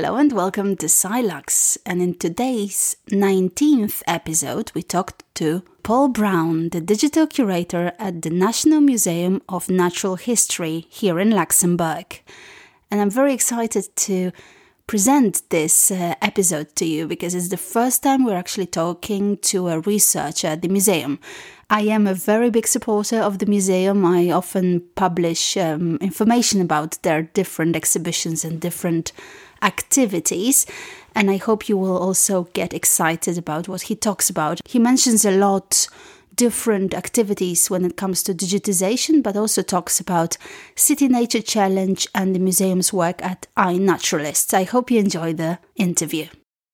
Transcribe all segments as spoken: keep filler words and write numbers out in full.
Hello and welcome to Silux, and in today's nineteenth episode we talked to Paul Brown, the digital curator at the National Museum of Natural History here in Luxembourg. And I'm very excited to present this uh, episode to you because it's the first time we're actually talking to a researcher at the museum. I am a very big supporter of the museum. I often publish um, information about their different exhibitions and different activities, and I hope you will also get excited about what he talks about. He mentions a lot different activities when it comes to digitization, but also talks about City Nature Challenge and the museum's work at iNaturalist. I hope you enjoy the interview.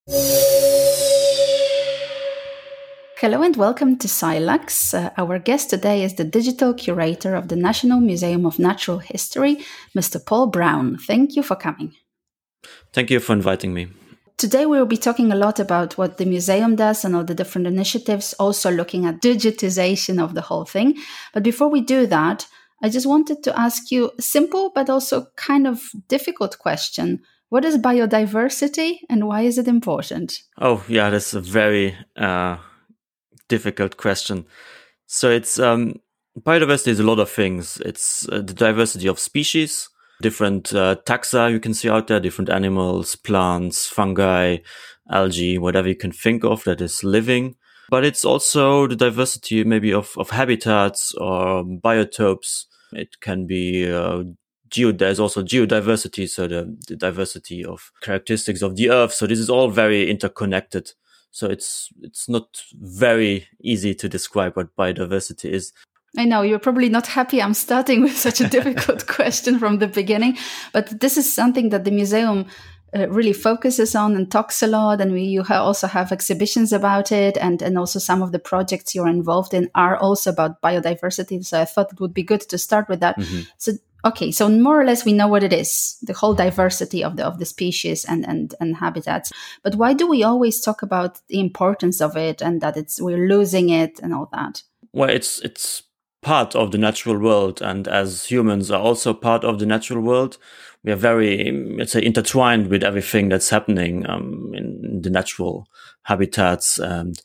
Hello and welcome to Silux. Uh, our guest today is the digital curator of the National Museum of Natural History, Mister Paul Brown. Thank you for coming. Thank you for inviting me. Today we will be talking a lot about what the museum does and all the different initiatives, also looking at digitization of the whole thing. But before we do that, I just wanted to ask you a simple but also kind of difficult question. What is biodiversity and why is it important? Oh, yeah, that's a very uh, difficult question. So it's um, biodiversity is a lot of things. It's uh, the diversity of species, different uh, taxa you can see out there, different animals, plants, fungi, algae, whatever you can think of that is living. But it's also the diversity maybe of, of habitats or biotopes. It can be uh, geo. There's also geodiversity, so the, the diversity of characteristics of the earth. So this is all very interconnected. So it's it's not very easy to describe what biodiversity is. I know you're probably not happy I'm starting with such a difficult question from the beginning, but this is something that the museum uh, really focuses on and talks a lot, and we you ha- also have exhibitions about it, and, and also some of the projects you're involved in are also about biodiversity, so I thought it would be good to start with that. Mm-hmm. So, okay, so more or less we know what it is, the whole diversity of the of the species and, and, and habitats, but why do we always talk about the importance of it and that it's we're losing it and all that? Well, it's it's part of the natural world, and as humans are also part of the natural world, we are very, let's say, intertwined with everything that's happening um, in the natural habitats, and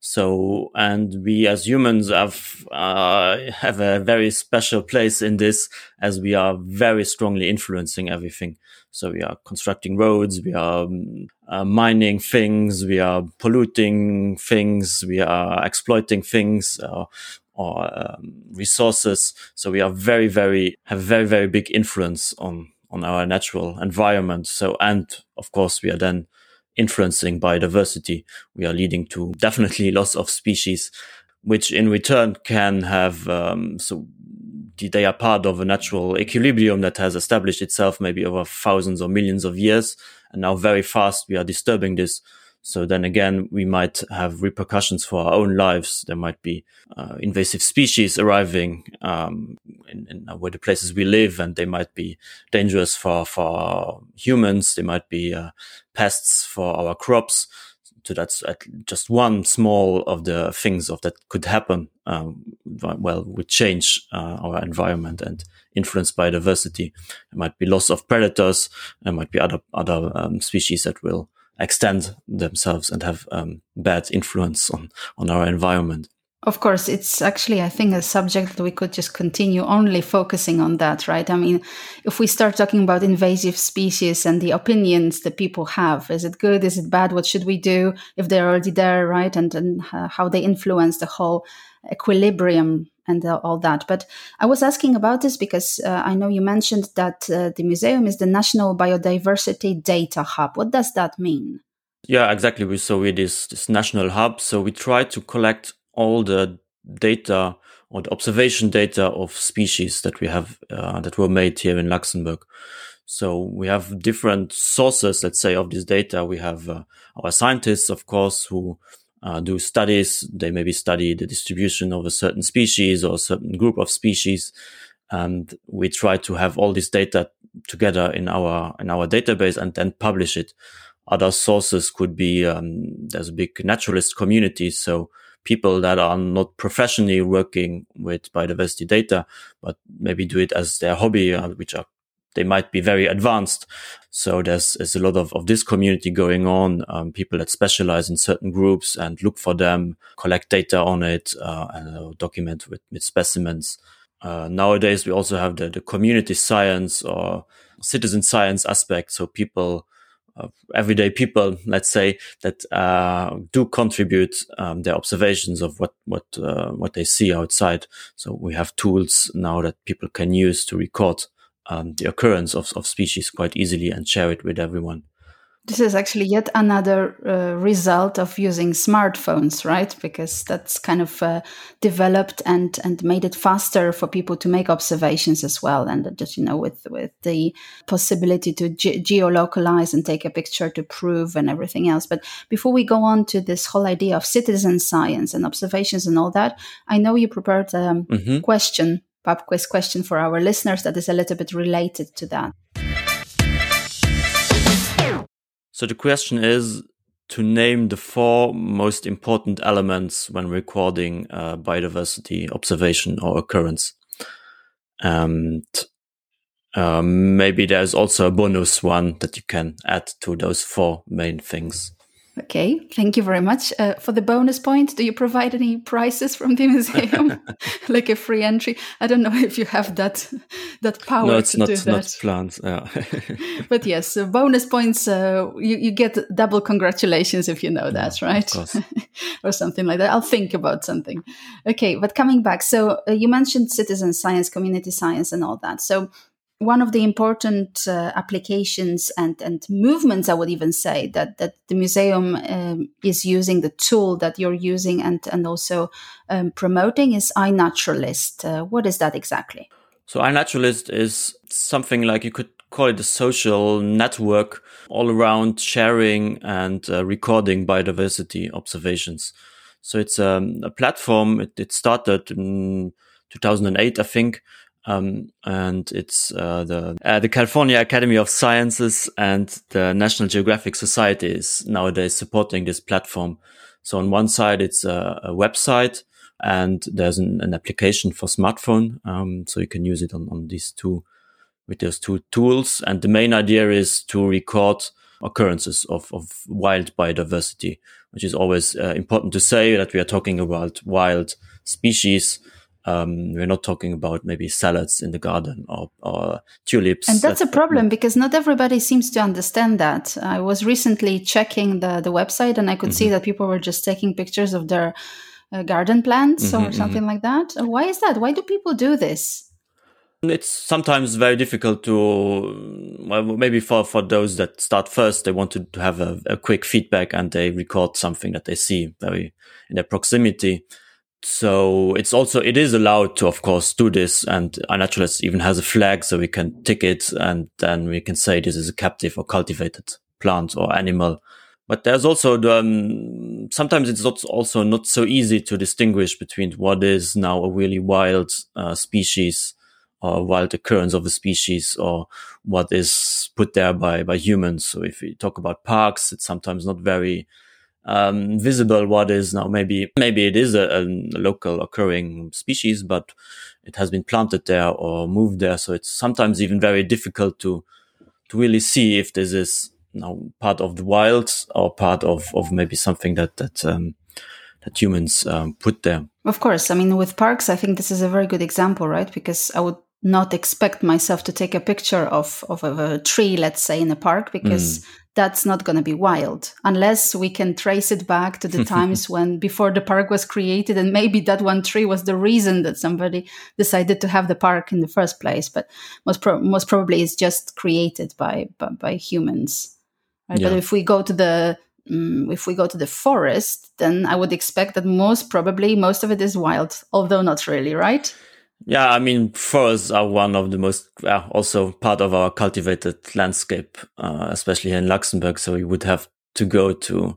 so and we as humans have uh, have a very special place in this, as we are very strongly influencing everything. So we are constructing roads, we are um, uh, mining things, we are polluting things, we are exploiting things. Uh, or um, resources. So we are very, very, have very, very big influence on, on our natural environment. So, and of course, we are then influencing biodiversity. We are leading to definitely loss of species, which in return can have, um, so they are part of a natural equilibrium that has established itself maybe over thousands or millions of years. And now very fast we are disturbing this. So then again, we might have repercussions for our own lives. There might be uh, invasive species arriving um, in, in where the places we live, and they might be dangerous for, for humans. They might be uh, pests for our crops. So that's at just one small of the things of that could happen. Um, well, we change uh, our environment and influence biodiversity. There might be loss of predators. There might be other other um, species that will extend themselves and have um, bad influence on, on our environment. Of course, it's actually, I think, a subject that we could just continue only focusing on that, right? I mean, if we start talking about invasive species and the opinions that people have, is it good? Is it bad? What should we do if they're already there, right? And, and uh, how they influence the whole equilibrium and uh, all that. But I was asking about this because uh, I know you mentioned that uh, the museum is the National Biodiversity Data Hub. What does that mean? Yeah, exactly. We so it is this national hub. So we try to collect all the data or the observation data of species that we have uh, that were made here in Luxembourg. So we have different sources, let's say, of this data. We have uh, our scientists, of course, who Uh, do studies. They maybe study the distribution of a certain species or a certain group of species. And we try to have all this data together in our, in our database and then publish it. Other sources could be, um, there's a big naturalist community. So people that are not professionally working with biodiversity data, but maybe do it as their hobby, uh, which are they might be very advanced. So there's, there's a lot of, of this community going on, um, people that specialize in certain groups and look for them, collect data on it, uh, and uh, document with, with specimens. Uh, nowadays, we also have the, the community science or citizen science aspect. So people, uh, everyday people, let's say, that uh, do contribute um, their observations of what what uh, what they see outside. So we have tools now that people can use to record um, the occurrence of, of species quite easily and share it with everyone. This is actually yet another uh, result of using smartphones, right? Because that's kind of uh, developed and, and made it faster for people to make observations as well. And just, you know, with, with the possibility to ge- geolocalize and take a picture to prove and everything else. But before we go on to this whole idea of citizen science and observations and all that, I know you prepared a um, mm-hmm. question, pub quiz question for our listeners that is a little bit related to that. So the question is to name the four most important elements when recording uh, biodiversity observation or occurrence. And um, maybe there's also a bonus one that you can add to those four main things. Okay, thank you very much. Uh, for the bonus point, do you provide any prizes from the museum? Like a free entry? I don't know if you have that that power no, it's to not, do that. not planned. Yeah. But yes, uh, bonus points, uh, you, you get double congratulations if you know that, yeah, right? Of course. Or something like that. I'll think about something. Okay, but coming back, so uh, you mentioned citizen science, community science and all that. So one of the important uh, applications and, and movements, I would even say, that, that the museum um, is using, the tool that you're using and, and also um, promoting is iNaturalist. Uh, what is that exactly? So iNaturalist is something like you could call it a social network all around sharing and uh, recording biodiversity observations. So it's um, a platform. It, it started in two thousand eight, I think. Um, and it's uh, the uh, the California Academy of Sciences and the National Geographic Society is nowadays supporting this platform. So on one side, it's a, a website, and there's an, an application for smartphone, um, so you can use it on, on these two with those two tools. And the main idea is to record occurrences of, of wild biodiversity, which is always uh, important to say that we are talking about wild species. Um, we're not talking about maybe salads in the garden or, or tulips. And that's a problem because not everybody seems to understand that. I was recently checking the, the website and I could mm-hmm. see that people were just taking pictures of their uh, garden plants mm-hmm, or something mm-hmm. like that. Why is that? Why do people do this? It's sometimes very difficult to, well, maybe for, for those that start first, they want to, to have a, a quick feedback and they record something that they see very in their proximity. So it's also, it is allowed to, of course, do this. And iNaturalist even has a flag so we can tick it and then we can say this is a captive or cultivated plant or animal. But there's also the, um, sometimes it's not, also not so easy to distinguish between what is now a really wild uh, species or wild occurrence of a species or what is put there by, by humans. So if we talk about parks, it's sometimes not very um, visible what is now. Maybe, maybe it is a, a local occurring species, but it has been planted there or moved there. So it's sometimes even very difficult to, to really see if this is now part of the wild or part of, of maybe something that, that, um, that humans, um, put there. Of course. I mean, with parks, I think this is a very good example, right? Because I would not expect myself to take a picture of, of a tree, let's say, in a park, because mm. that's not going to be wild unless we can trace it back to the times when before the park was created. And maybe that one tree was the reason that somebody decided to have the park in the first place. But most, pro- most probably it's just created by, by, by humans. Right? Yeah. But if we go to the um, if we go to the forest, then I would expect that most probably most of it is wild, although not really, right? Yeah, I mean, forests are one of the most, uh, also part of our cultivated landscape, uh, especially here in Luxembourg. So you would have to go to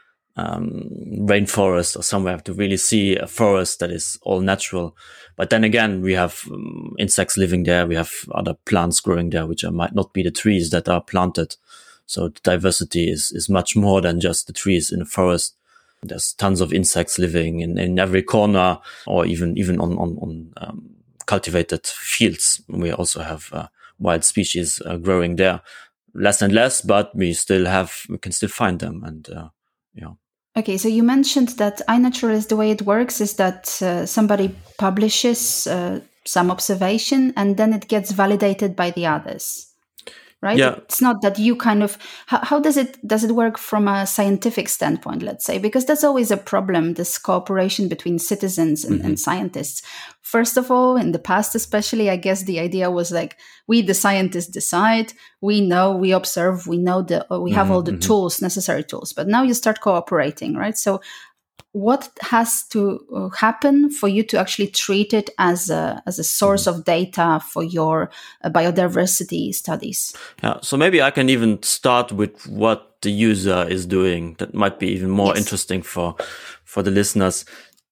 um, rainforest or somewhere to really see a forest that is all natural. But then again, we have um, insects living there. We have other plants growing there, which are, might not be the trees that are planted. So the diversity is, is much more than just the trees in a forest. There's tons of insects living in, in every corner, or even even on on, on um, cultivated fields. We also have uh, wild species uh, growing there. Less and less, but we still have, we can still find them. And, uh, yeah. Okay, so you mentioned that iNaturalist, the way it works is that uh, somebody publishes uh, some observation and then it gets validated by the others, right? Yeah. It's not that you kind of, how, how does it, does it work from a scientific standpoint, let's say? Because that's always a problem, this cooperation between citizens and, mm-hmm. and scientists. First of all, in the past especially, I guess the idea was like, we, the scientists, decide, we know, we observe, we know the, we have mm-hmm. all the mm-hmm. tools, necessary tools. But now you start cooperating, right? So what has to happen for you to actually treat it as a, as a source mm-hmm. of data for your uh, biodiversity studies? Yeah, so maybe I can even start with what the user is doing. That might be even more yes. interesting for, for the listeners.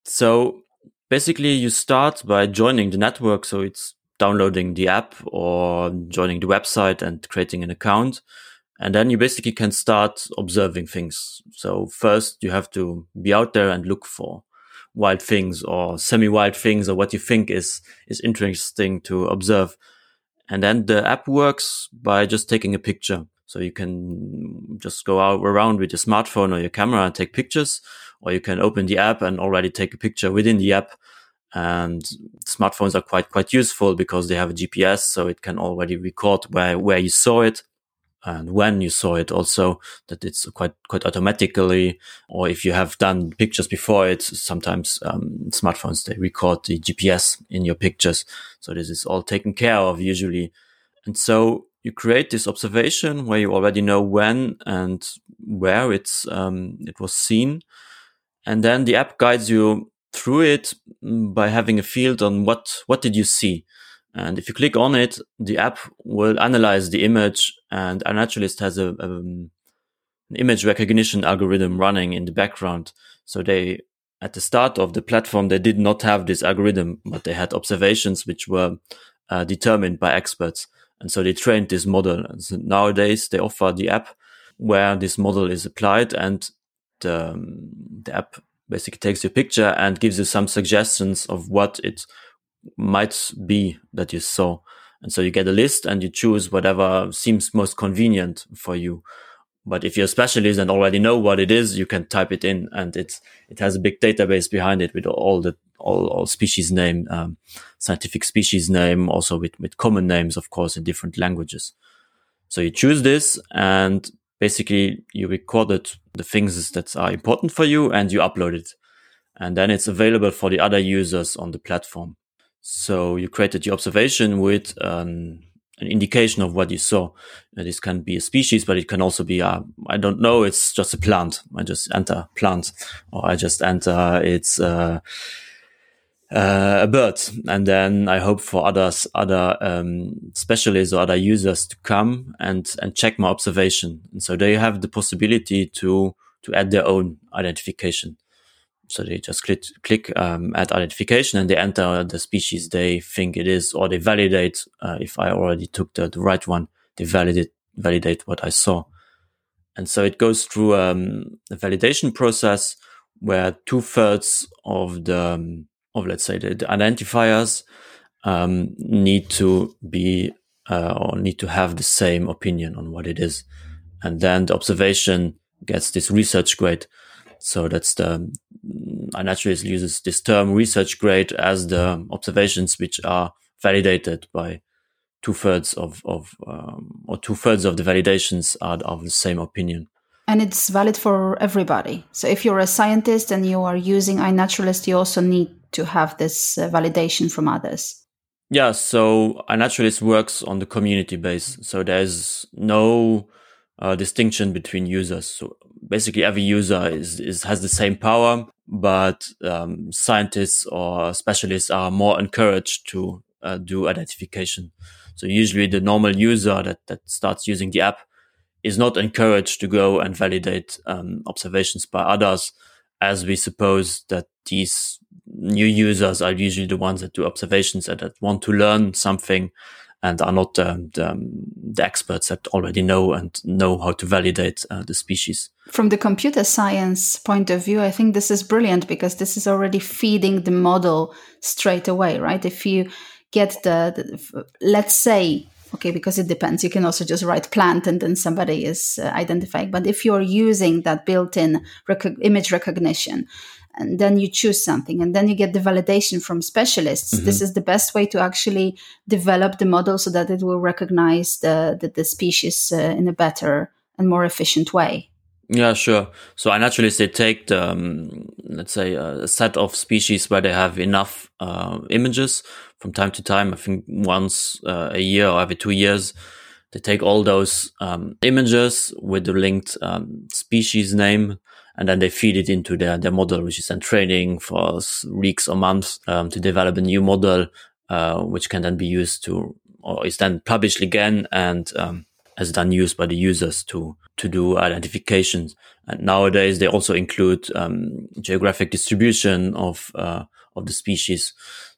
So basically, you start by joining the network. So it's downloading the app or joining the website and creating an account. And then you basically can start observing things. So first you have to be out there and look for wild things or semi-wild things or what you think is, is interesting to observe. And then the app works by just taking a picture. So you can just go out around with your smartphone or your camera and take pictures, or you can open the app and already take a picture within the app. And smartphones are quite, quite useful because they have a G P S. So it can already record where, where you saw it and when you saw it also, that it's quite, quite automatically. Or if you have done pictures before it, sometimes um, smartphones, they record the G P S in your pictures. So this is all taken care of usually. And so you create this observation where you already know when and where it's, um, it was seen. And then the app guides you through it by having a field on what, what did you see? And if you click on it, the app will analyze the image, and iNaturalist has a, a an image recognition algorithm running in the background. So they, at the start of the platform, they did not have this algorithm, but they had observations which were uh, determined by experts. And so they trained this model. And so nowadays they offer the app where this model is applied, and the, um, the app basically takes your picture and gives you some suggestions of what it might be that you saw. And so you get a list and you choose whatever seems most convenient for you. But if you're a specialist and already know what it is, you can type it in, and it's, it has a big database behind it with all the, all, all species name, um, scientific species name, also with, with common names, of course, in different languages. So you choose this, and basically you recorded the things that are important for you and you upload it. And then it's available for the other users on the platform. So you created your observation with um, an indication of what you saw. And this can be a species, but it can also be, uh, I don't know, it's just a plant. I just enter plant, or I just enter it's uh, uh, a bird. And then I hope for others, other um, specialists or other users to come and, and check my observation. And so they have the possibility to, to add their own identification. So they just click, click um, add identification, and they enter the species they think it is, or they validate, uh, if I already took the, the right one, they validate, validate what I saw. And so it goes through um, a validation process where two thirds of the, um, of let's say the, the identifiers um, need to be, uh, or need to have the same opinion on what it is. And then the observation gets this research grade. So that's the, iNaturalist uses this term research grade as the observations which are validated by two thirds of, of, um, or two thirds of the validations are of the same opinion. And it's valid for everybody. So if you're a scientist and you are using iNaturalist, you also need to have this uh, validation from others. Yeah. So iNaturalist works on the community base. So there's no uh, distinction between users. So basically every user is, is has the same power, but um, scientists or specialists are more encouraged to uh, do identification. So usually the normal user that, that starts using the app is not encouraged to go and validate um, observations by others, as we suppose that these new users are usually the ones that do observations and that want to learn something and are not um, the, um, the experts that already know and know how to validate uh, the species. From the computer science point of view, I think this is brilliant because this is already feeding the model straight away, right? If you get the, the let's say, Okay, because it depends. You can also just write plant and then somebody is uh, identifying. But if you're using that built-in rec- image recognition, and then you choose something, and then you get the validation from specialists, mm-hmm. this is the best way to actually develop the model so that it will recognize the, the, the species uh, in a better and more efficient way. Yeah, sure. So iNaturalist, they take the, um, let's say, a set of species where they have enough uh, images from time to time. I think once uh, a year or every two years, they take all those um, images with the linked um, species name, and then they feed it into their, their model, which is then training for weeks or months um, to develop a new model, uh, which can then be used to, or is then published again and um, is then used by the users to to do identifications. And nowadays they also include um, geographic distribution of uh, of the species.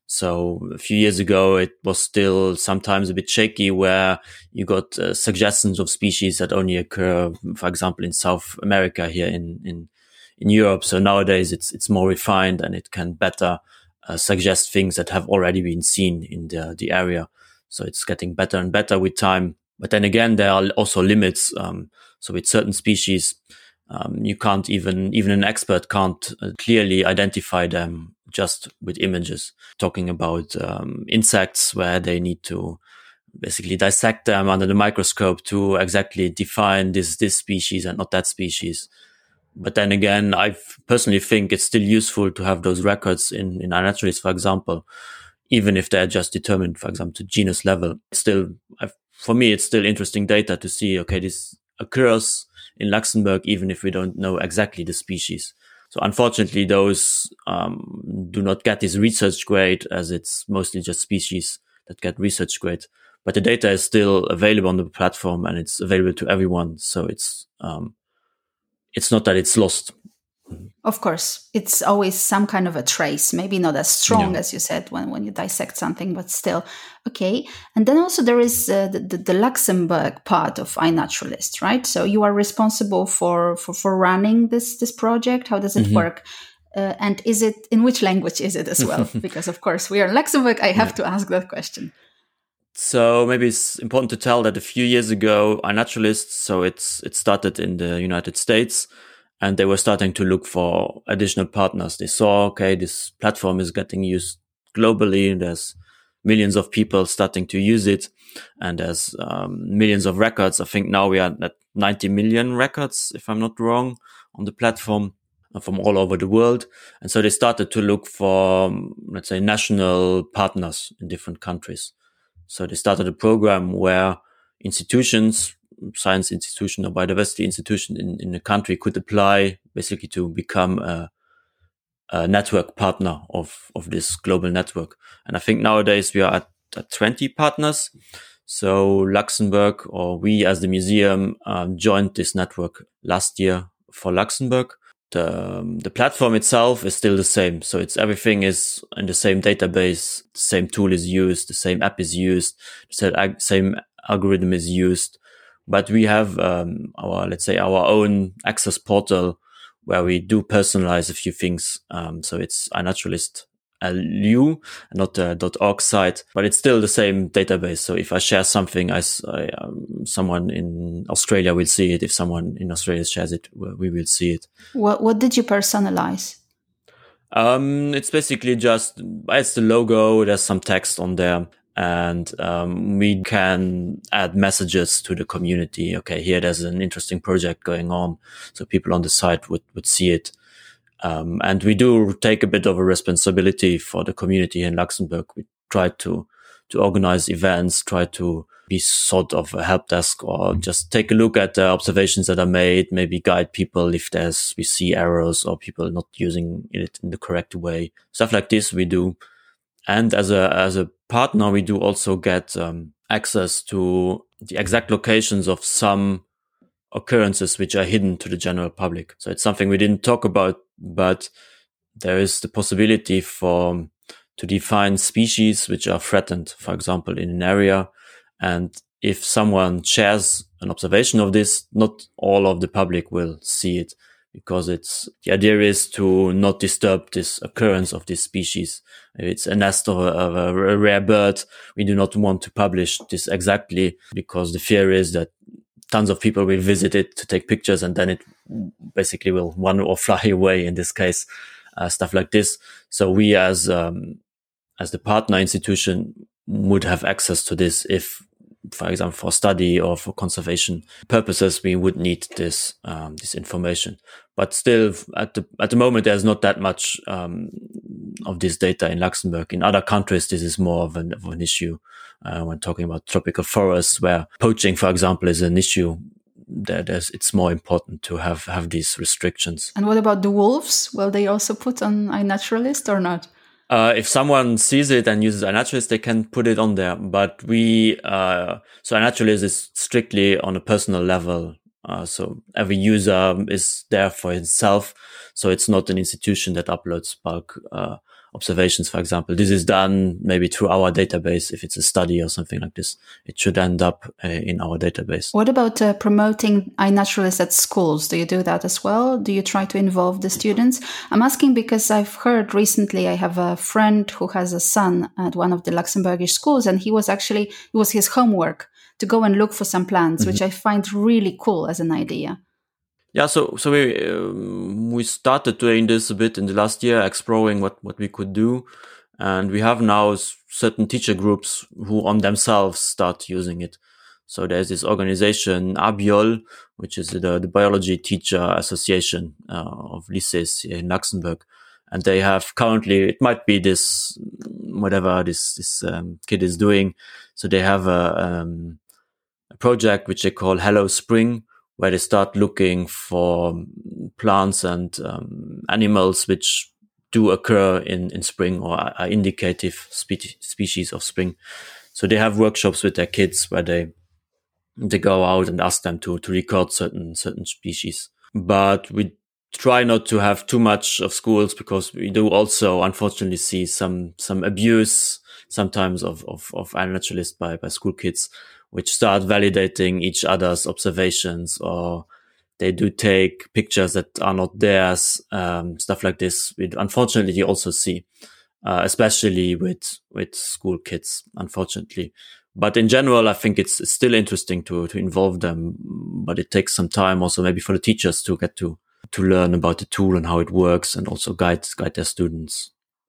So a few years ago, it was still sometimes a bit shaky, where you got uh, suggestions of species that only occur, for example, in South America, here in in in Europe. So nowadays it's it's more refined, and it can better uh, suggest things that have already been seen in the the area. So it's getting better and better with time. But then again, there are also limits. Um, so with certain species, um, you can't even, even an expert can't uh, clearly identify them just with images. Talking about um, insects, where they need to basically dissect them under the microscope to exactly define this, this species and not that species. But then again, I personally think it's still useful to have those records in, in iNaturalist, for example, even if they're just determined, for example, to genus level. It's still, I've, for me, it's still interesting data to see, okay, this occurs in Luxembourg, even if we don't know exactly the species. So unfortunately, those um, do not get this research grade, as it's mostly just species that get research grade. But the data is still available on the platform, and it's available to everyone. So it's um, it's not that it's lost. Of course, it's always some kind of a trace, maybe not as strong Yeah. as you said when, when you dissect something, but still. Okay. And then also there is uh, the, the, the Luxembourg part of iNaturalist, right? So you are responsible for, for, for running this, this project. How does it mm-hmm. work? Uh, and is it, in which language is it as well? Because of course we are in Luxembourg. I have yeah. to ask that question. So maybe it's important to tell that a few years ago, iNaturalist, so it's, it started in the United States, and they were starting to look for additional partners. They saw, okay, this platform is getting used globally. There's millions of people starting to use it, and there's um, millions of records. I think now we are at ninety million records, if I'm not wrong, on the platform from all over the world. And so they started to look for, let's say, national partners in different countries. So they started a program where institutions, science institution or biodiversity institution in, in the country could apply basically to become a, a network partner of, of this global network. And I think nowadays we are at, at twenty partners. So Luxembourg, or we as the museum, um, joined this network last year for Luxembourg. The, um, the platform itself is still the same. So it's everything is in the same database, the same tool is used, the same app is used, the same algorithm is used. But we have um, our, let's say, our own access portal where we do personalize a few things. Um, so it's iNaturalist L U, not the .org site, but it's still the same database. So if I share something, I, I um, someone in Australia will see it. If someone in Australia shares it, we will see it. What What did you personalize? Um, it's basically just it's the logo. There's some text on there. And um, we can add messages to the community. Okay, here there's an interesting project going on, so people on the site would, would see it. Um, and we do take a bit of a responsibility for the community in Luxembourg. We try to to organize events, try to be sort of a help desk, or just take a look at the observations that are made, maybe guide people if there's we see errors or people not using it in the correct way. Stuff like this we do. And as a as a partner, we do also get um, access to the exact locations of some occurrences which are hidden to the general public. So it's something we didn't talk about, but there is the possibility for to define species which are threatened, for example, in an area. And if someone shares an observation of this, not all of the public will see it, because it's the idea is to not disturb this occurrence of this species. If it's a nest of a, of a rare bird, we do not want to publish this exactly, because the fear is that tons of people will visit it to take pictures, and then it basically will run or fly away, in this case, uh, stuff like this. So we as um, as the partner institution would have access to this if, for example, for study or for conservation purposes, we would need this um, this information. But still, at the at the moment, there's not that much um, of this data in Luxembourg. In other countries, this is more of an, of an issue. Uh, when talking about tropical forests, where poaching, for example, is an issue, there, there's, it's more important to have, have these restrictions. And what about the wolves? Will they also put on iNaturalist or not? Uh, if someone sees it and uses iNaturalist, they can put it on there. But we, uh, so iNaturalist is strictly on a personal level. Uh, so every user is there for himself. So it's not an institution that uploads bulk, uh, observations, for example. This is done maybe through our database. If it's a study or something like this, it should end up uh, in our database. What about uh, promoting iNaturalist at schools? Do you do that as well? Do you try to involve the students? I'm asking because I've heard recently, I have a friend who has a son at one of the Luxembourgish schools, and he was actually, it was his homework to go and look for some plants, mm-hmm. which I find really cool as an idea. Yeah, so so we um, we started doing this a bit in the last year, exploring what, what we could do, and we have now certain teacher groups who on themselves start using it. So there's this organization ABIOL, which is the, the Biology Teacher Association uh, of lycées in Luxembourg, and they have currently, it might be this whatever this this um, kid is doing. So they have a, um, a project which they call Hello Spring, where they start looking for plants and um, animals which do occur in, in spring or are indicative spe- species of spring. So they have workshops with their kids where they they go out and ask them to to record certain certain species. But we try not to have too much of schools, because we do also unfortunately see some some abuse sometimes of of, of iNaturalist by by school kids, which start validating each other's observations, or they do take pictures that are not theirs, um, stuff like this. We unfortunately you also see, uh, especially with with school kids, unfortunately. But in general, I think it's, it's still interesting to to involve them, but it takes some time also maybe for the teachers to get to to learn about the tool and how it works, and also guide guide their students.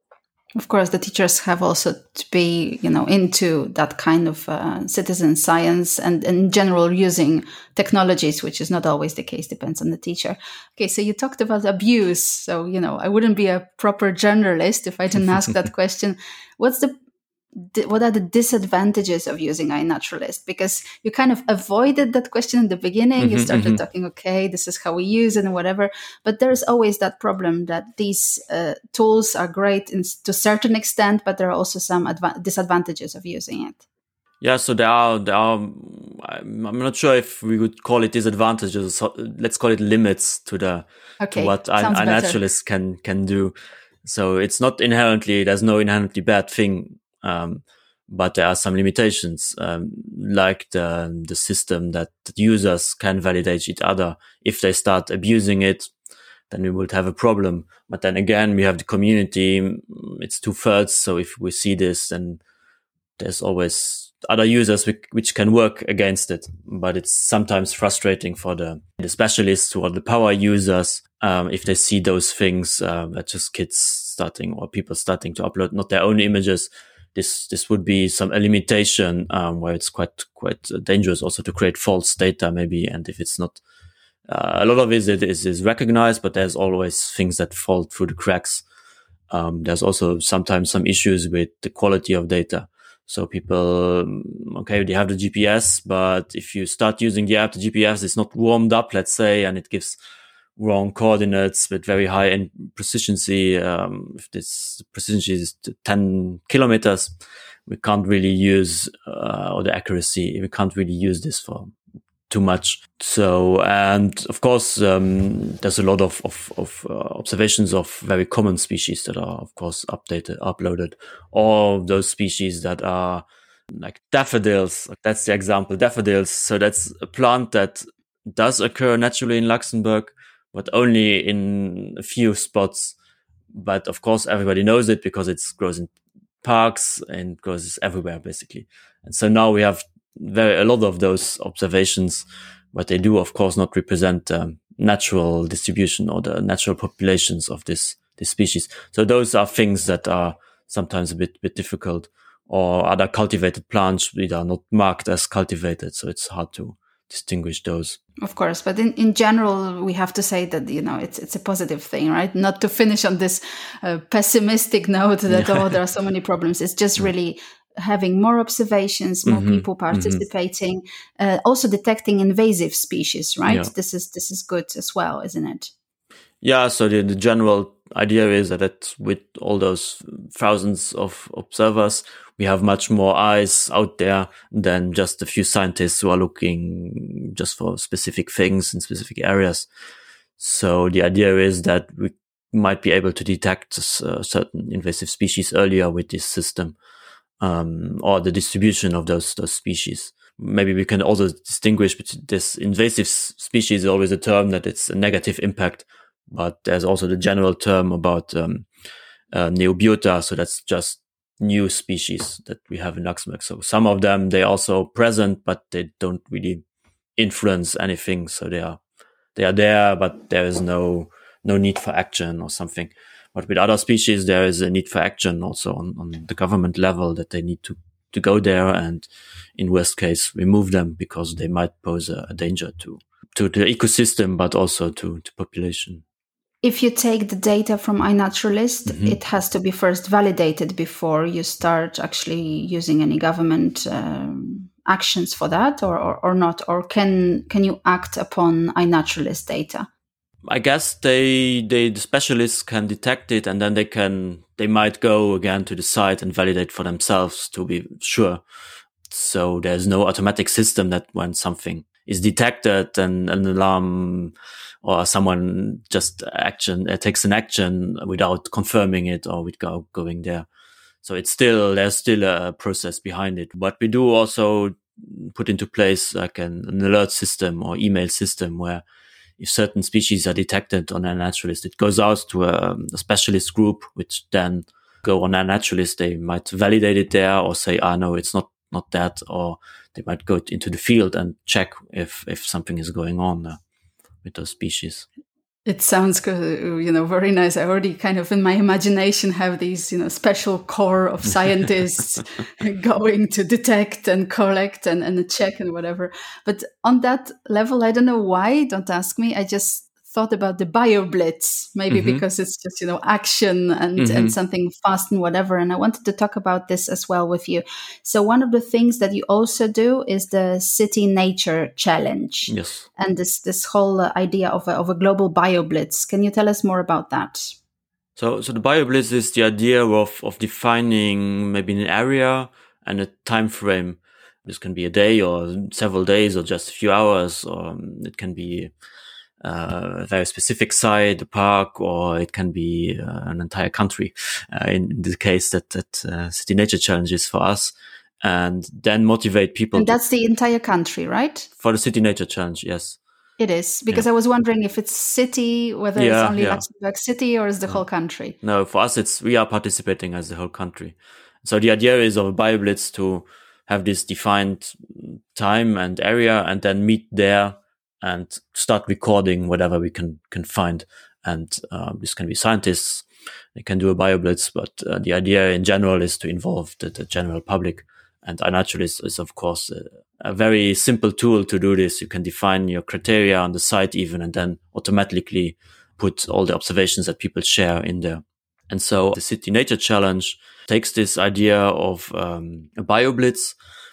Of course, the teachers have also to be, you know, into that kind of uh, citizen science and, and in general using technologies, which is not always the case, depends on the teacher. Okay, so you talked about abuse. So, you know, I wouldn't be a proper journalist if I didn't ask that question. What's the What are the disadvantages of using iNaturalist? Because you kind of avoided that question in the beginning. Mm-hmm, you started mm-hmm. talking, okay, this is how we use it and whatever. But there's always that problem that these uh, tools are great in, to a certain extent, but there are also some adva- disadvantages of using it. Yeah, so there are, there are, I'm not sure if we would call it disadvantages. So let's call it limits to the okay, to what iNaturalist can can do. So it's not inherently, there's no inherently bad thing. Um, but there are some limitations, um, like the the system that users can validate each other. If they start abusing it, then we would have a problem. But then again, we have the community. It's two thirds. So if we see this, then there's always other users which, which can work against it. But it's sometimes frustrating for the, the specialists or the power users, um, if they see those things, uh, that just kids starting or people starting to upload not their own images. This this would be some a limitation, um, where it's quite quite dangerous also to create false data maybe. And if it's not, uh, a lot of it is is recognized, but there's always things that fall through the cracks. Um, there's also sometimes some issues with the quality of data. So people, okay, they have the G P S, but if you start using the app, the G P S is not warmed up, let's say, and it gives wrong coordinates with very high in precisioncy. Um, if this precision is ten kilometers, we can't really use, uh, or the accuracy, we can't really use this for too much. So, and of course, um, there's a lot of, of, of uh, observations of very common species that are, of course, updated, uploaded, or those species that are like daffodils. That's the example, daffodils. So that's a plant that does occur naturally in Luxembourg, but only in a few spots. But of course, everybody knows it because it grows in parks and grows everywhere, basically. And so now we have very a lot of those observations, but they do, of course, not represent um, natural distribution or the natural populations of this this species. So those are things that are sometimes a bit bit difficult. Or other cultivated plants that are not marked as cultivated, so it's hard to distinguish those. Of course, but in, in general, we have to say that, you know, it's it's a positive thing, right? Not to finish on this uh, pessimistic note that, yeah. oh, there are so many problems. It's just really having more observations, more mm-hmm. people participating, mm-hmm. uh, also detecting invasive species, right? Yeah. This is this is good as well, isn't it? Yeah, so the, the general idea is that, that with all those thousands of observers, we have much more eyes out there than just a few scientists who are looking just for specific things in specific areas. So the idea is that we might be able to detect uh, certain invasive species earlier with this system, um, or the distribution of those those species. Maybe we can also distinguish between this invasive species is always a term that it's a negative impact, but there's also the general term about um, uh, neobiota. So that's just new species that we have in Luxembourg. So some of them, they're also present, but they don't really influence anything. So they are, they are there, but there is no, no need for action or something. But with other species, there is a need for action also on, on the government level, that they need to, to go there and in worst case remove them because they might pose a, a danger to, to the ecosystem, but also to, to population. If you take the data from iNaturalist, mm-hmm. it has to be first validated before you start actually using any government um, actions for that, or, or, or not? Or can can you act upon iNaturalist data? I guess they they the specialists can detect it, and then they can they might go again to the site and validate for themselves to be sure. So there's no automatic system that when something is detected and an alarm or someone just action uh, takes an action without confirming it or without going there. So it's still, there's still a process behind it. But we do also put into place like an, an alert system or email system where if certain species are detected on iNaturalist, it goes out to a, a specialist group, which then go on iNaturalist. They might validate it there or say, ah, no, it's not, not that, or they might go into the field and check if, if something is going on there with those species. It sounds good, you know, very nice. I already kind of in my imagination have these, you know, special corps of scientists going to detect and collect and, and check and whatever. But on that level, I don't know why, don't ask me. I just thought about the BioBlitz, maybe mm-hmm. because it's just, you know, action and, mm-hmm. and something fast and whatever. And I wanted to talk about this as well with you. So one of the things that you also do is the City Nature Challenge. Yes. And this this whole idea of a, of a global BioBlitz. Can you tell us more about that? So so the BioBlitz is the idea of, of defining maybe an area and a time frame. This can be a day or several days or just a few hours, or it can be Uh, a very specific site, a park, or it can be uh, an entire country. Uh, in the case that that uh, City Nature Challenge is for us, and then motivate people. And that's the entire country, right? For the City Nature Challenge, yes. It is, because yeah. I was wondering if it's city, whether yeah, it's only yeah. Luxembourg City or is the no. whole country. No, for us, it's we are participating as the whole country. So the idea is of a BioBlitz to have this defined time and area, and then meet there and start recording whatever we can, can find. And uh, this can be scientists, they can do a BioBlitz, but uh, the idea in general is to involve the, the general public. And iNaturalist is, of course, a, a very simple tool to do this. You can define your criteria on the site even, and then automatically put all the observations that people share in there. And so the City Nature Challenge takes this idea of um, a BioBlitz,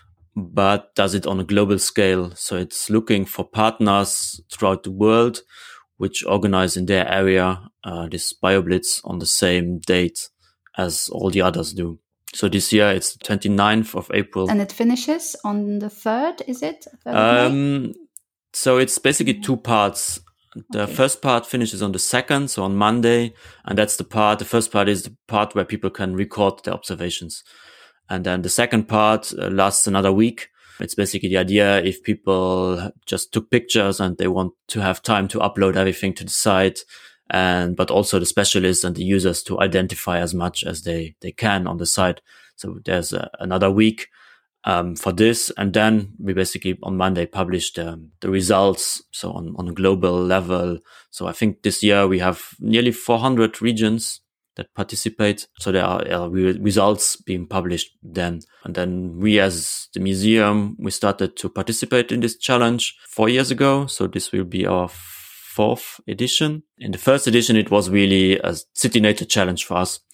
but does it on a global scale. So it's looking for partners throughout the world which organize in their area uh, this BioBlitz on the same date as all the others do. So this year it's the twenty-ninth of April. And it finishes on the third, is it? Um, so it's basically two parts. The okay. first part finishes on the second, so on Monday. And that's the part, the first part is the part where people can record their observations. And then the second part uh, lasts another week. It's basically the idea if people just took pictures and they want to have time to upload everything to the site, and but also the specialists and the users to identify as much as they, they can on the site. So there's a, another week um, for this. And then we basically on Monday published um, the results. So on, on a global level. So I think this year we have nearly four hundred regions that participate. So there are uh, re- results being published then. And then we as the museum, we started to participate in this challenge four years ago. So this will be our fourth edition. In the first edition, it was really a city nature challenge for us.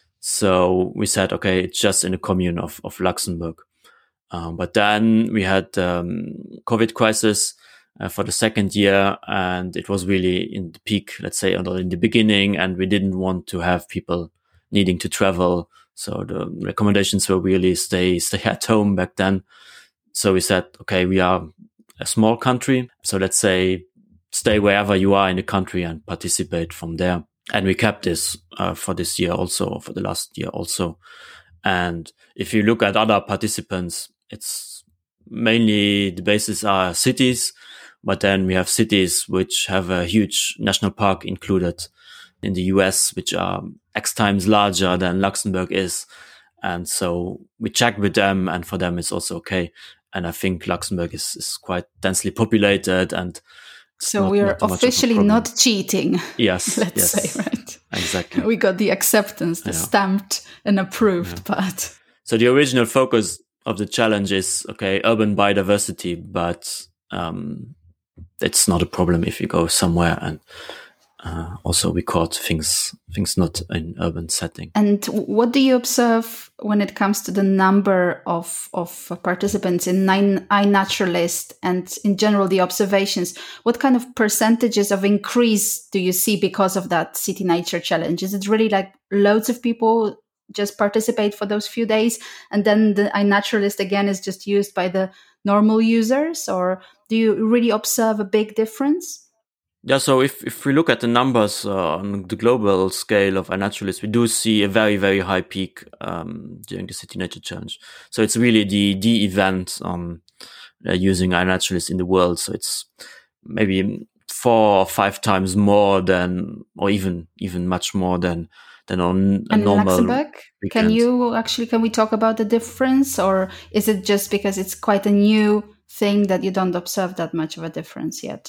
So we said, okay, it's just in the commune of, of Luxembourg. Um, but then we had um, COVID crisis Uh, for the second year, and it was really in the peak, let's say, or in the beginning, and we didn't want to have people needing to travel. So the recommendations were really stay, stay at home back then. So we said, okay, we are a small country. So let's say stay wherever you are in the country and participate from there. And we kept this uh, for this year also, for the last year also. And if you look at other participants, it's mainly the basis are cities. But then we have cities which have a huge national park included in the U S, which are X times larger than Luxembourg is. And so we checked with them, and for them it's also okay. And I think Luxembourg is, is quite densely populated, and so not, we're not officially not cheating. Yes, let's yes, say, right? Exactly. We got the acceptance, the yeah. stamped and approved yeah. part. So the original focus of the challenge is, okay, urban biodiversity, but um, it's not a problem if you go somewhere, and uh, also we caught things things not in urban setting. And what do you observe when it comes to the number of of participants in nine iNaturalist, and in general the observations? What kind of percentages of increase do you see because of that City Nature Challenge? Is it really like loads of people just participate for those few days, and then the iNaturalist again is just used by the normal users, or do you really observe a big difference? Yeah, so if, if we look at the numbers uh, on the global scale of iNaturalist, we do see a very, very high peak um, during the City Nature Challenge. So it's really the the event um, uh, using iNaturalist in the world. So it's maybe four or five times more than, or even even much more than than on a and normal Luxembourg, weekend. Can you actually, can we talk about the difference, or is it just because it's quite a new thing that you don't observe that much of a difference yet?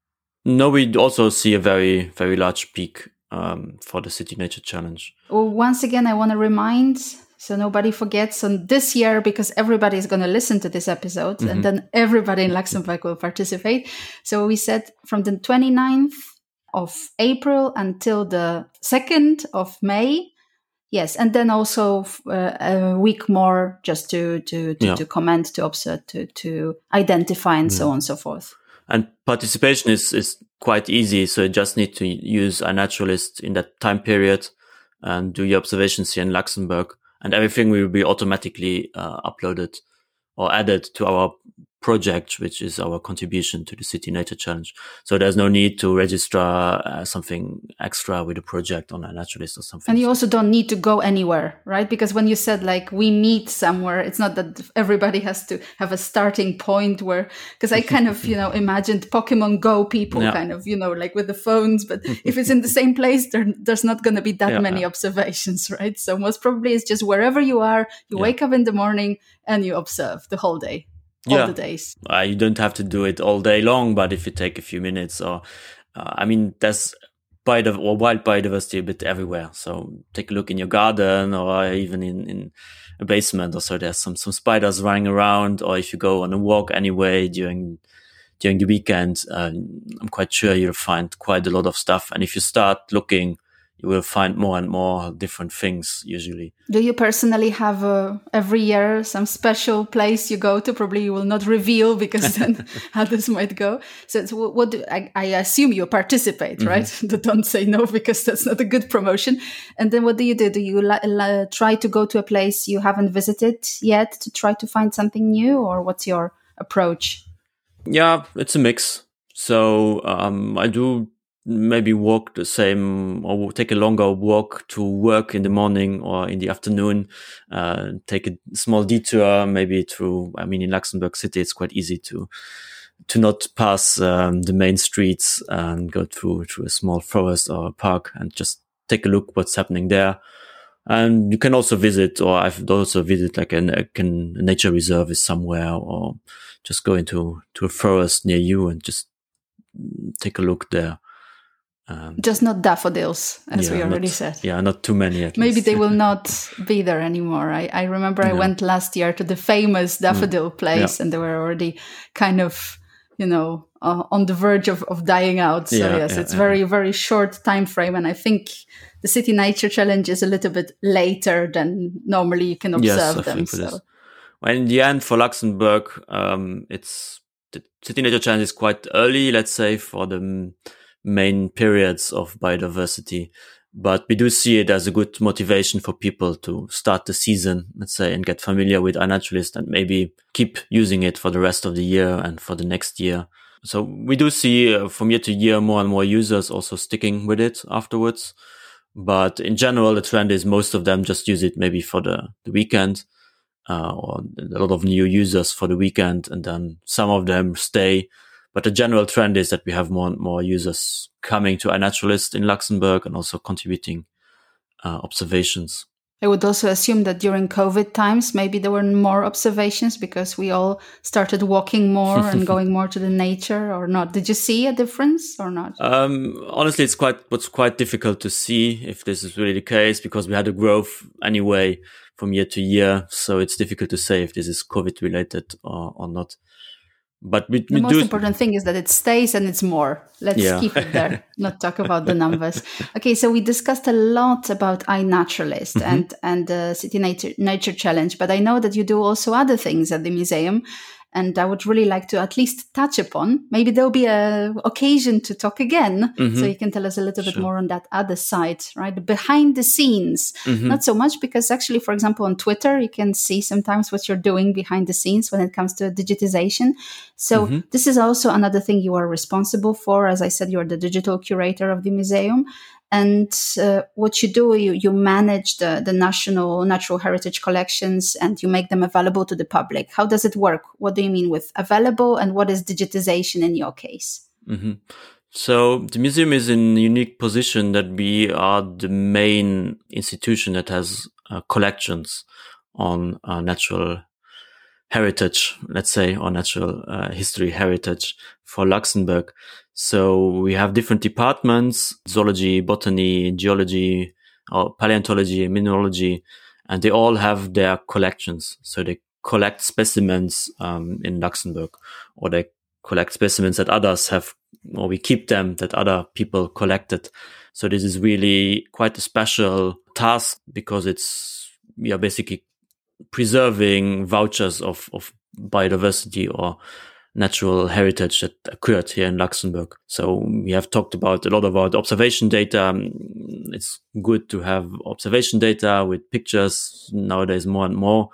No, we also see a very, very large peak um, for the City Nature Challenge. Well, once again, I want to remind, so nobody forgets, on this year, because everybody is going to listen to this episode, mm-hmm. and then everybody in Luxembourg will participate. So we said from the twenty-ninth of April until the second of May. Yes, and then also uh, a week more just to to to, yeah. to comment, to observe, to to identify, and yeah. so on and so forth. And participation is, is quite easy. So you just need to use iNaturalist in that time period and do your observations here in Luxembourg, and everything will be automatically uh, uploaded or added to our project, which is our contribution to the City Nature Challenge. So there's no need to register uh, something extra with a project on iNaturalist or something. And you also don't need to go anywhere, right? Because when you said like we meet somewhere, it's not that everybody has to have a starting point where, because I kind of, you know, imagined Pokemon Go people yeah. kind of, you know, like with the phones, but if it's in the same place, there, there's not going to be that yeah, many yeah. observations, right? So most probably it's just wherever you are, you yeah. wake up in the morning and you observe the whole day. All yeah. the days. Uh, you don't have to do it all day long, but if you take a few minutes, or uh, I mean, there's bio- or wild biodiversity a bit everywhere. So take a look in your garden, or even in, in a basement, or so there's some some spiders running around. Or if you go on a walk anyway during during the weekend, uh, I'm quite sure you'll find quite a lot of stuff. And if you start looking, you will find more and more different things usually. Do you personally have uh, every year some special place you go to? Probably you will not reveal because then others might go. So it's, what do, I, I assume you participate, right? Mm-hmm. Don't say no because that's not a good promotion. And then what do you do? Do you la- la- try to go to a place you haven't visited yet to try to find something new, or what's your approach? Yeah, it's a mix. So um, I do maybe walk the same or take a longer walk to work in the morning or in the afternoon, uh, take a small detour, maybe through, I mean, in Luxembourg City, it's quite easy to, to not pass um, the main streets and go through, through a small forest or a park and just take a look what's happening there. And you can also visit, or I've also visited like a, a nature reserve is somewhere, or just go into to a forest near you and just take a look there. Um, just not daffodils, as yeah, we already not, said. Yeah, not too many at Maybe least. they will not be there anymore. I, I remember I yeah. went last year to the famous daffodil mm. place, yeah. and they were already kind of, you know, uh, on the verge of, of dying out. So yeah, yes, yeah, it's yeah. very, very short time frame. And I think the City Nature Challenge is a little bit later than normally you can observe yes, I them. Think so. it is. Well, in the end, for Luxembourg, um, it's the City Nature Challenge is quite early, let's say, for the m- main periods of biodiversity. But we do see it as a good motivation for people to start the season, let's say, and get familiar with iNaturalist and maybe keep using it for the rest of the year and for the next year. So we do see uh, from year to year more and more users also sticking with it afterwards. But in general, the trend is most of them just use it maybe for the, the weekend, uh, or a lot of new users for the weekend, and then some of them stay. But the general trend is that we have more and more users coming to iNaturalist in Luxembourg and also contributing uh, observations. I would also assume that during COVID times, maybe there were more observations because we all started walking more and going more to the nature, or not. Did you see a difference or not? Um, honestly, it's quite, it's quite difficult to see if this is really the case because we had a growth anyway from year to year. So it's difficult to say if this is COVID related or, or not. But we, the we most do... important thing is that it stays and it's more. Let's yeah. keep it there, not talk about the numbers. Okay, so we discussed a lot about iNaturalist mm-hmm. and and the City Nature, Nature Challenge, but I know that you do also other things at the museum, and I would really like to at least touch upon. Maybe there'll be a occasion to talk again, mm-hmm. so you can tell us a little sure. bit more on that other side, right? Behind the scenes, mm-hmm. not so much because actually, for example, on Twitter, you can see sometimes what you're doing behind the scenes when it comes to digitization. So mm-hmm. this is also another thing you are responsible for. As I said, you're the digital curator of the museum. And uh, what you do, you, you manage the, the national natural heritage collections and you make them available to the public. How does it work? What do you mean with available, and what is digitization in your case? Mm-hmm. So the museum is in a unique position that we are the main institution that has uh, collections on uh, natural heritage, let's say, or natural uh, history heritage for Luxembourg. So we have different departments: zoology, botany, geology, or paleontology, mineralogy, and they all have their collections. So they collect specimens um, in Luxembourg, or they collect specimens that others have, or we keep them that other people collected. So this is really quite a special task because it's, we are basically preserving vouchers of, of biodiversity or natural heritage that occurred here in Luxembourg. So we have talked about a lot about observation data. It's good to have observation data with pictures nowadays more and more.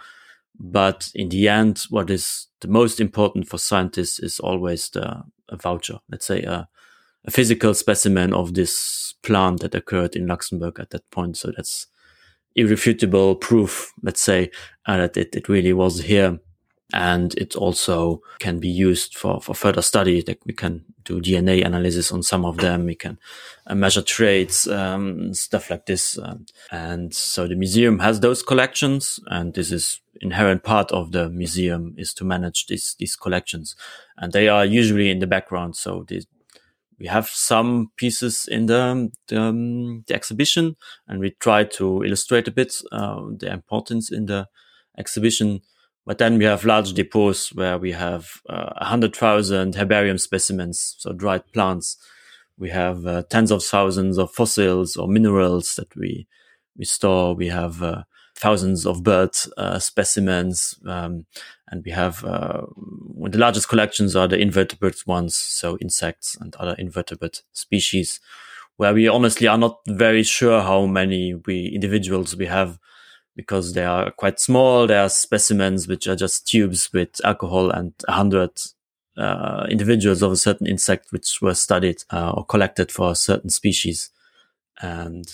But in the end, what is the most important for scientists is always the a voucher, let's say a, a physical specimen of this plant that occurred in Luxembourg at that point. So that's irrefutable proof, let's say, uh, that it, it really was here. And it also can be used for, for further study. Like we can do D N A analysis on some of them. We can uh, measure traits, um, stuff like this. Um, and so the museum has those collections, and this is inherent part of the museum is to manage these, these collections. And they are usually in the background. So they, we have some pieces in the, the, um, the exhibition, and we try to illustrate a bit uh, the importance in the exhibition. But then we have large depots where we have uh, one hundred thousand herbarium specimens, so dried plants. We have uh, tens of thousands of fossils or minerals that we we store. We have uh, thousands of bird uh, specimens, um, and we have uh, the largest collections are the invertebrate ones, so insects and other invertebrate species, where we honestly are not very sure how many we individuals we have, because they are quite small. They are specimens which are just tubes with alcohol and one hundred uh, individuals of a certain insect which were studied uh, or collected for a certain species. And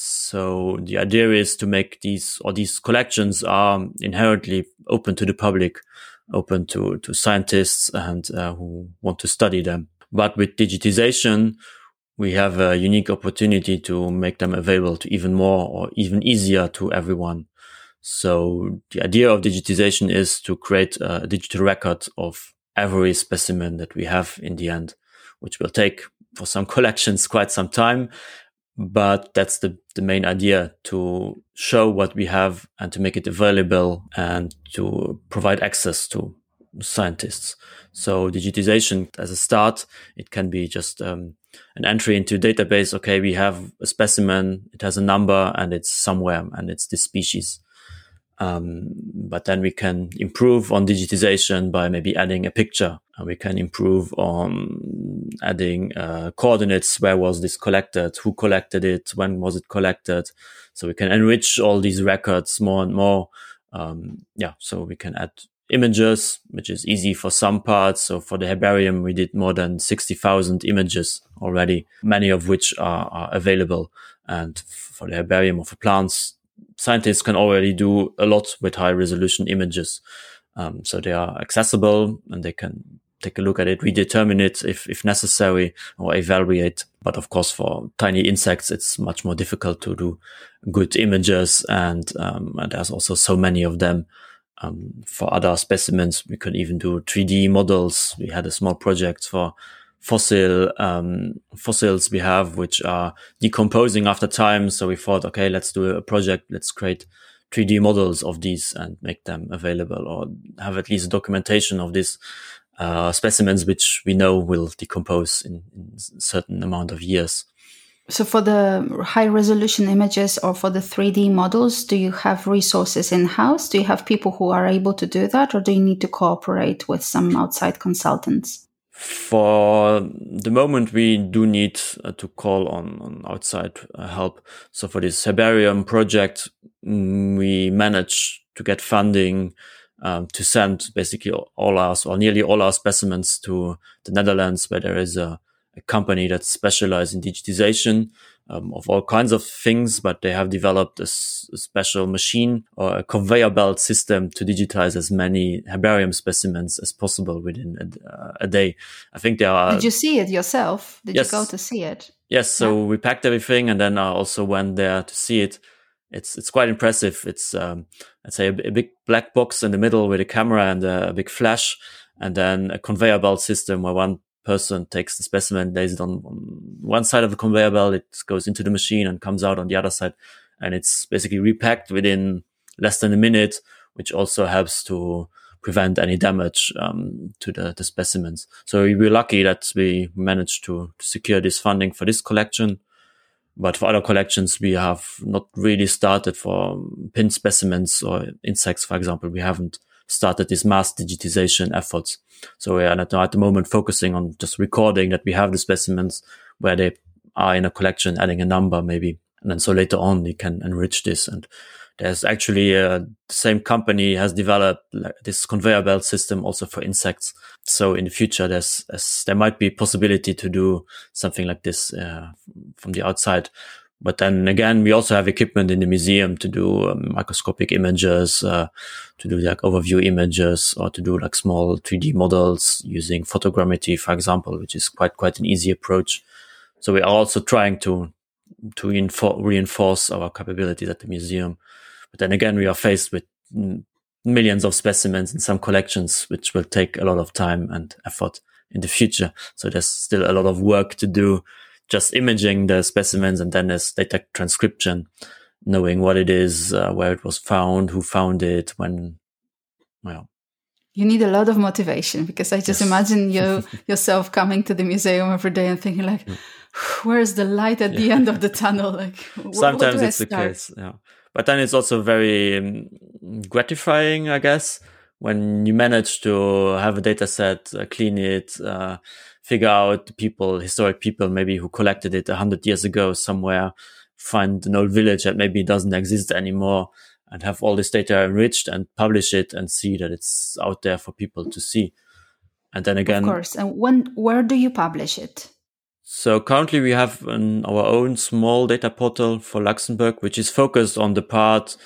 so the idea is to make these, or these collections are inherently open to the public, open to, to scientists and uh, who want to study them. But with digitization, we have a unique opportunity to make them available to even more or even easier to everyone. So the idea of digitization is to create a digital record of every specimen that we have in the end, which will take for some collections quite some time. But that's the, the main idea, to show what we have and to make it available and to provide access to scientists. So digitization as a start, it can be just um, an entry into a database. Okay, we have a specimen, it has a number and it's somewhere and it's this species. Um, but then we can improve on digitization by maybe adding a picture. And we can improve on adding uh, coordinates. Where was this collected? Who collected it? When was it collected? So we can enrich all these records more and more. Um, yeah, so we can add images, which is easy for some parts. So for the herbarium, we did more than sixty thousand images already, many of which are, are available. And for the herbarium of the plants, scientists can already do a lot with high resolution images. Um, so they are accessible and they can take a look at it, redetermine it if, if necessary, or evaluate. But of course, for tiny insects, it's much more difficult to do good images. And, um, and there's also so many of them. Um, for other specimens, we could even do three D models. We had a small project for fossil um fossils we have, which are decomposing after time. So we thought, okay, let's do a project. Let's create three D models of these and make them available, or have at least documentation of these uh, specimens, which we know will decompose in, in a certain amount of years. So for the high resolution images or for the three D models, do you have resources in-house? Do you have people who are able to do that, or do you need to cooperate with some outside consultants? For the moment, we do need uh, to call on, on outside uh, help. So for this herbarium project, mm, we managed to get funding um, to send basically all our, or nearly all our specimens to the Netherlands, where there is a, a company that specializes in digitization um, of all kinds of things, but they have developed a, s- a special machine or a conveyor belt system to digitize as many herbarium specimens as possible within a, uh, a day. I think there are... Did you see it yourself? Did Yes. you go to see it? Yes, so Yeah. we packed everything and then I also went there to see it. It's it's quite impressive. It's, um, let's say, a, a big black box in the middle with a camera and a, a big flash, and then a conveyor belt system where one person takes the specimen, lays it on, on one side of the conveyor belt, it goes into the machine and comes out on the other side. And it's basically repacked within less than a minute, which also helps to prevent any damage um, to the, the specimens. So we were lucky that we managed to, to secure this funding for this collection. But for other collections, we have not really started. For pin specimens or insects, for example, we haven't started this mass digitization efforts. So we are at, at the moment focusing on just recording that we have the specimens where they are in a collection, adding a number maybe. And then so later on, we can enrich this. And there's actually uh, the same company has developed like, this conveyor belt system also for insects. So in the future, there's, there's there might be possibility to do something like this uh, from the outside. But then again, we also have equipment in the museum to do um, microscopic images, uh, to do like overview images, or to do like small three D models using photogrammetry, for example, which is quite quite an easy approach. So we are also trying to to reinfor- reinforce our capabilities at the museum. But then again, we are faced with millions of specimens in some collections, which will take a lot of time and effort in the future. So there's still a lot of work to do, just imaging the specimens, and then there's data transcription, knowing what it is, uh, where it was found, who found it, when, well. You need a lot of motivation, because I just yes. imagine you yourself coming to the museum every day and thinking like, where's the light at yeah. the end of the tunnel? Like, sometimes it's the case, yeah. But then it's also very um, gratifying, I guess, when you manage to have a data set, uh, clean it, uh, figure out the people, historic people maybe who collected it a hundred years ago somewhere, find an old village that maybe doesn't exist anymore, and have all this data enriched and publish it and see that it's out there for people to see. And then again, of course. And when, where do you publish it? So currently we have an, our own small data portal for Luxembourg, which is focused on the part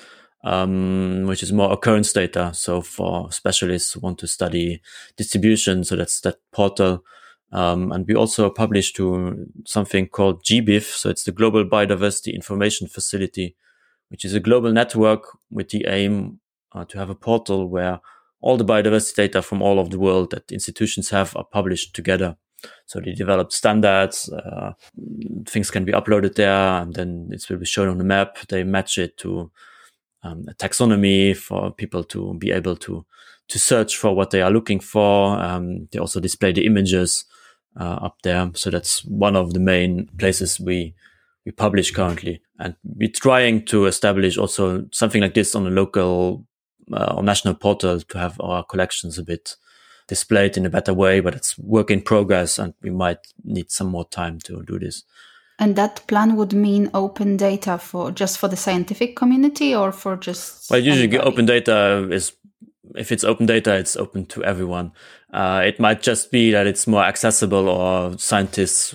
um, which is more occurrence data. So for specialists who want to study distribution, so that's that portal. Um, and we also publish to something called G B I F. So it's the Global Biodiversity Information Facility, which is a global network with the aim uh, to have a portal where all the biodiversity data from all of the world that institutions have are published together. So they develop standards, uh, things can be uploaded there, and then it will be shown on the map. They match it to um, a taxonomy for people to be able to to search for what they are looking for. Um, they also display the images uh, up there. So that's one of the main places we we publish currently. And we're trying to establish also something like this on a local uh, or national portal to have our collections a bit displayed in a better way, but it's work in progress and we might need some more time to do this. And that plan would mean open data for just for the scientific community or for just Well, usually anybody? Open data is, if it's open data, it's open to everyone. Uh, it might just be that it's more accessible or scientists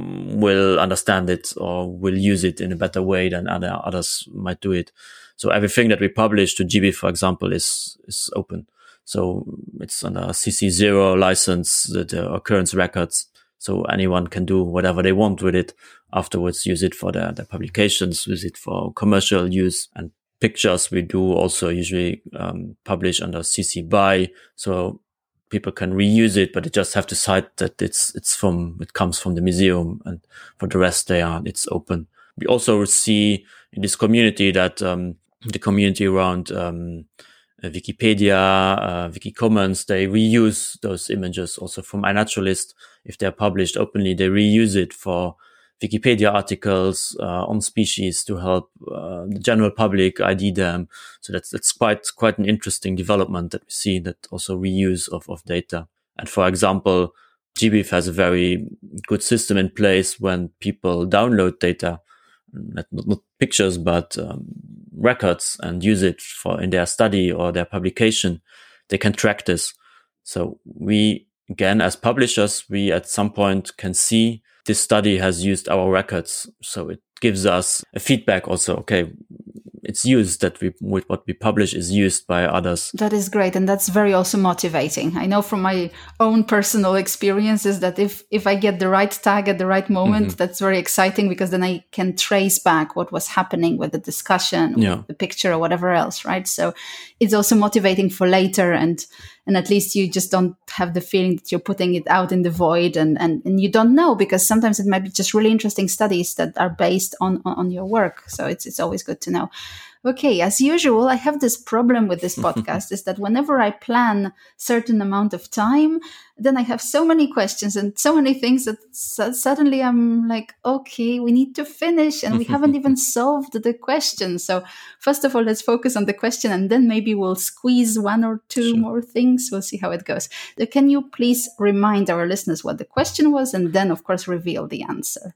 will understand it or will use it in a better way than other others might do it. So everything that we publish to G B I F, for example, is is open. So it's on a C C zero license, the, the occurrence records. So anyone can do whatever they want with it. Afterwards, use it for their, their publications, use it for commercial use. And pictures we do also usually um, publish under C C B Y. So people can reuse it, but they just have to cite that it's it's from it comes from the museum. And for the rest, they are it's open. We also see in this community that um, the community around um, Wikipedia, uh, Wikicommons, they reuse those images also from iNaturalist. If they're published openly, they reuse it for Wikipedia articles uh, on species to help uh, the general public I D them. So that's that's quite quite an interesting development that we see, that also reuse of, of data. And for example, G B I F has a very good system in place when people download data, not, not pictures, but um, records, and use it for in their study or their publication. They can track this. So we, again, as publishers, we at some point can see this study has used our records. So it gives us a feedback also. Okay, it's used, that we with what we publish is used by others. That is great, and that's very also motivating. I know from my own personal experiences that if if I get the right tag at the right moment, mm-hmm. that's very exciting, because then I can trace back what was happening with the discussion, yeah. with the picture or whatever else, right? So it's also motivating for later, and and at least you just don't have the feeling that you're putting it out in the void, and and, and you don't know, because sometimes it might be just really interesting studies that are based on on, on your work. So it's it's always good to know. Okay, as usual, I have this problem with this podcast is that whenever I plan certain amount of time, then I have so many questions and so many things that su- suddenly I'm like, okay, we need to finish and we haven't even solved the question. So first of all, let's focus on the question, and then maybe we'll squeeze one or two Sure. more things. We'll see how it goes. So can you please remind our listeners what the question was, and then, of course, reveal the answer?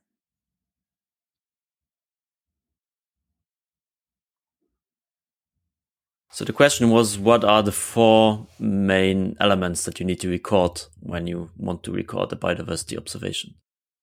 So the question was, what are the four main elements that you need to record when you want to record a biodiversity observation?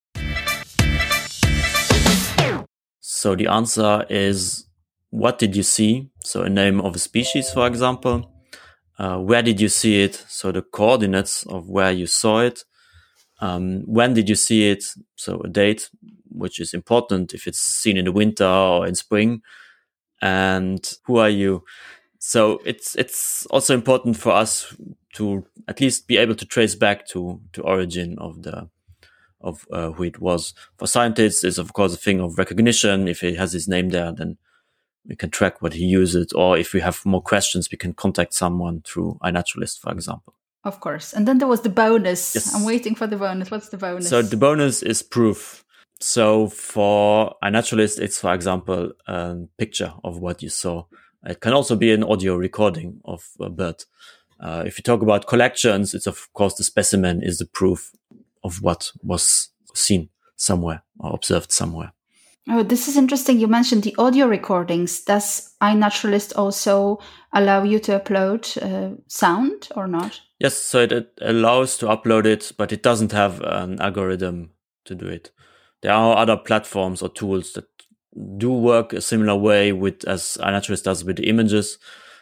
So the answer is, what did you see? So a name of a species, for example. Uh, where did you see it? So the coordinates of where you saw it. Um, when did you see it? So a date, which is important if it's seen in the winter or in spring. And who are you? So it's it's also important for us to at least be able to trace back to to origin of the of uh, who it was. For scientists, it's of course a thing of recognition. If he has his name there, then we can track what he uses. Or if we have more questions, we can contact someone through iNaturalist, for example. Of course. And then there was the bonus. Yes. I'm waiting for the bonus. What's the bonus? So the bonus is proof. So for iNaturalist, it's, for example, a picture of what you saw. It can also be an audio recording of a bird. Uh, if you talk about collections, it's of course the specimen is the proof of what was seen somewhere or observed somewhere. Oh, this is interesting. You mentioned the audio recordings. Does iNaturalist also allow you to upload uh, sound or not? Yes, so it, it allows to upload it, but it doesn't have an algorithm to do it. There are other platforms or tools that do work a similar way with as iNaturalist does with the images,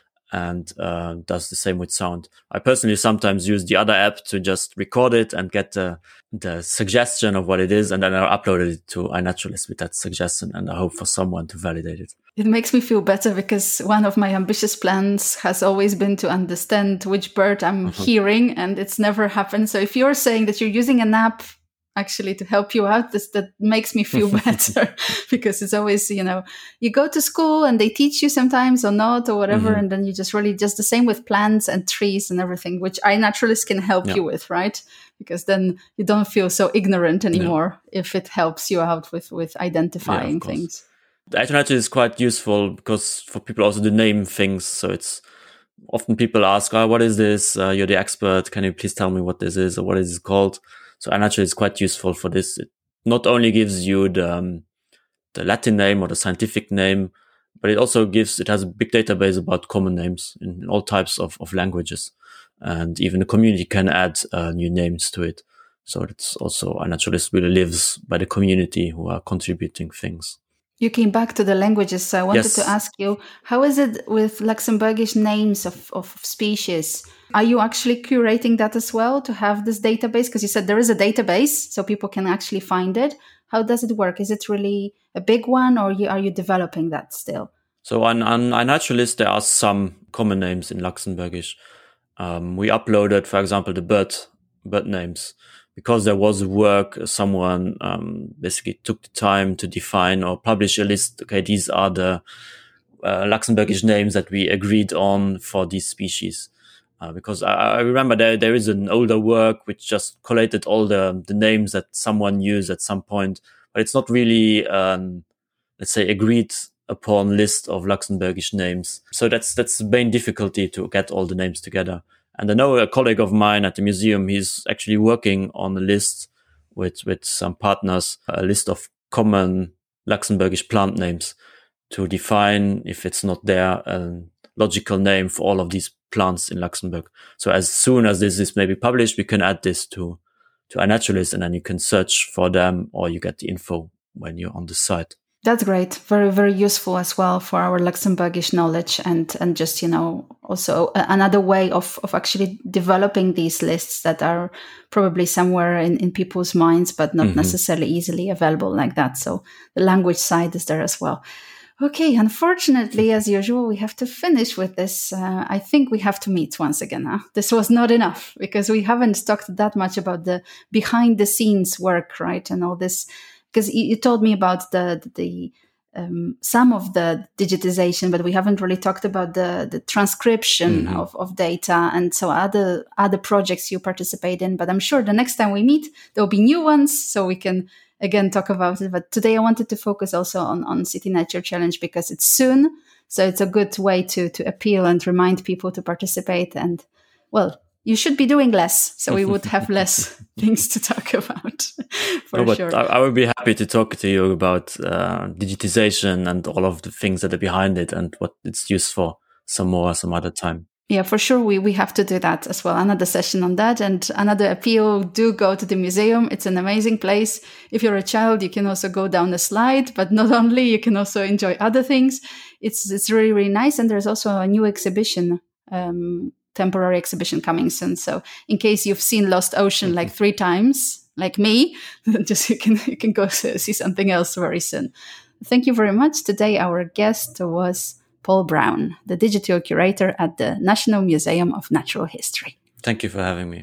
and uh, does the same with sound. I personally sometimes use the other app to just record it and get the, the suggestion of what it is, and then I upload it to iNaturalist with that suggestion, and I hope for someone to validate it. It makes me feel better because one of my ambitious plans has always been to understand which bird I'm mm-hmm. hearing, and it's never happened. So if you're saying that you're using an app actually to help you out, this that makes me feel better because it's always, you know, you go to school and they teach you sometimes or not or whatever, mm-hmm. and then you just really just the same with plants and trees and everything, which iNaturalist can help yeah. you with, right? Because then you don't feel so ignorant anymore yeah. if it helps you out with with identifying yeah, things. The iNaturalist is quite useful because for people also to name things. So it's often people ask, "Oh, what is this? Uh, you're the expert. Can you please tell me what this is or what is it called?" So iNaturalist is quite useful for this. It not only gives you the, um, the Latin name or the scientific name, but it also gives, it has a big database about common names in all types of, of languages. And even the community can add uh, new names to it. So it's also, iNaturalist really lives by the community who are contributing things. You came back to the languages, so I wanted yes. to ask you, how is it with Luxembourgish names of, of species? Are you actually curating that as well to have this database? Because you said there is a database, so people can actually find it. How does it work? Is it really a big one, or are you developing that still? So on, on iNaturalist, there are some common names in Luxembourgish. Um, we uploaded, for example, the bird, bird names. Because there was work, someone um, basically took the time to define or publish a list. Okay, these are the uh, Luxembourgish names that we agreed on for these species. Uh, because I, I remember there there is an older work which just collated all the, the names that someone used at some point, but it's not really, um, let's say, agreed upon list of Luxembourgish names. So that's that's the main difficulty to get all the names together. And I know a colleague of mine at the museum, he's actually working on a list with, with some partners, a list of common Luxembourgish plant names to define, if it's not there, a logical name for all of these plants in Luxembourg. So as soon as this is maybe published, we can add this to, to iNaturalist, and then you can search for them, or you get the info when you're on the site. That's great. Very, very useful as well for our Luxembourgish knowledge, and, and just, you know, also another way of, of actually developing these lists that are probably somewhere in, in people's minds, but not mm-hmm. necessarily easily available like that. So the language side is there as well. Okay. Unfortunately, as usual, we have to finish with this. Uh, I think we have to meet once again. Huh? This was not enough because we haven't talked that much about the behind the scenes work, right? And all this. Because you told me about the the um, some of the digitization, but we haven't really talked about the the transcription mm-hmm. of, of data and so other other projects you participate in. But I'm sure the next time we meet, there will be new ones, so we can again talk about it. But today I wanted to focus also on, on City Nature Challenge because it's soon, so it's a good way to to appeal and remind people to participate. And well, you should be doing less, so we would have less things to talk about, for no, but sure. I, I would be happy to talk to you about uh, digitization and all of the things that are behind it and what it's used for some more, some other time. Yeah, for sure. We, we have to do that as well. Another session on that and another appeal. Do go to the museum. It's an amazing place. If you're a child, you can also go down the slide, but not only, you can also enjoy other things. It's, it's really, really nice. And there's also a new exhibition, um, temporary exhibition coming soon. So in case you've seen Lost Ocean like three times, like me, just you can you can go see something else very soon. Thank you very much. Today our guest was Paul Brown, the digital curator at the National Museum of Natural History. Thank you for having me.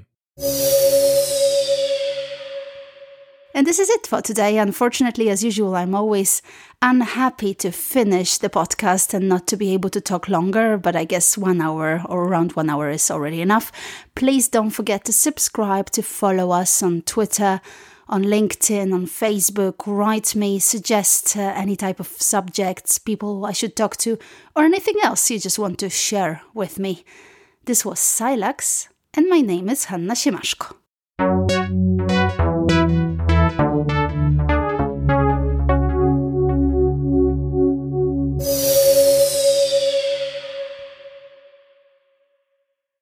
And this is it for today. Unfortunately, as usual, I'm always unhappy to finish the podcast and not to be able to talk longer, but I guess one hour or around one hour is already enough. Please don't forget to subscribe, to follow us on Twitter, on LinkedIn, on Facebook. Write me, suggest uh, any type of subjects, people I should talk to, or anything else you just want to share with me. This was Silax, and my name is Hanna Siemaszko.